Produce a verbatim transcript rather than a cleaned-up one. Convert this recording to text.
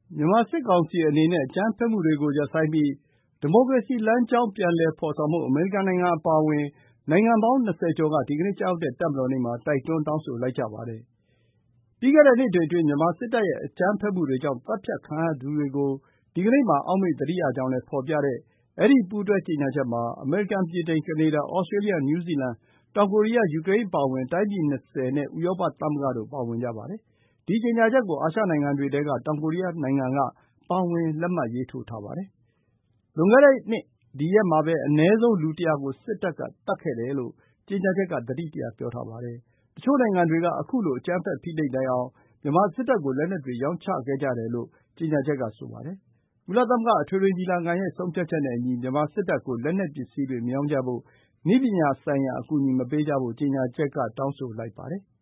မြန်မာစစ်ကောင်စီအနေနဲ့ အကြမ်းဖက်မှုတွေကိုရပ်ဆိုင်းပြီး ဒီမိုကရေစီလမ်းကြောင်း ပြန်လည်ဖော်ဆောင်ဖို့ အမေရိကန်နိုင်ငံအပါအဝင် နိုင်ငံပေါင်း ၂၀ ကျော်က ဒီကနေ့ ကျရောက်တဲ့ တပ်မတော်နေ့မှာ တိုက်တွန်းတောင်းဆိုလိုက်ကြပါတယ်။ ပြီးခဲ့တဲ့နှစ်တွေအတွင်း မြန်မာစစ်တပ်ရဲ့ အကြမ်းဖက်မှုတွေကြောင့် သတ်ဖြတ်ခံရသူတွေကို ဒီကနေ့မှာ အောက်မေ့သတိရကြောင်းလည်း ဖော်ပြတဲ့ အဲဒီ ပူးတွဲကြေညာချက်မှာ အမေရိကန်၊ ဗြိတိန်၊ ကနေဒါ၊ သြစတြေးလျ၊ နယူးဇီလန်၊ တောင်ကိုရီးယား၊ ယူကရိန်းအပါအဝင် တိုင်းပြည် ၂၀ နဲ့ ဥရောပသမဂ္ဂတို့ ပါဝင်ကြပါတယ်။ ဒီကြေညာချက်ကို အာရှနိုင်ငံတွေထဲက တောင်ကိုရီးယားနိုင်ငံက ပါဝင် လက်မှတ်ရေးထိုးထားပါတယ်။ လွန်ခဲ့တဲ့နှစ် ဒီရက်မှာပဲ အနည်းဆုံး လူ ၁၀၀ ကို စစ်တပ်က သတ်ခဲ့တယ်လို့ ကြေညာချက်က သတိတရ ပြောထားပါတယ်။ တချို့နိုင်ငံတွေက ခုလို အကြမ်းဖက် ဖိနှိပ်နိုင်အောင် မြန်မာစစ်တပ်ကို လက်နက်တွေ ရောင်းချခဲ့ကြတယ်လို့ ကြေညာချက်က ဆိုပါတယ်။ ကုလသမဂ္ဂ အထွေထွေညီလာခံရဲ့ ဆုံးဖြတ်ချက်နဲ့အညီ မြန်မာစစ်တပ်ကို လက်နက်ပစ္စည်းတွေ မရောင်းကြဖို့၊ နည်းပညာဆိုင်ရာ အကူအညီ မပေးကြဖို့ ကြေညာချက်က တောင်းဆိုလိုက်ပါတယ်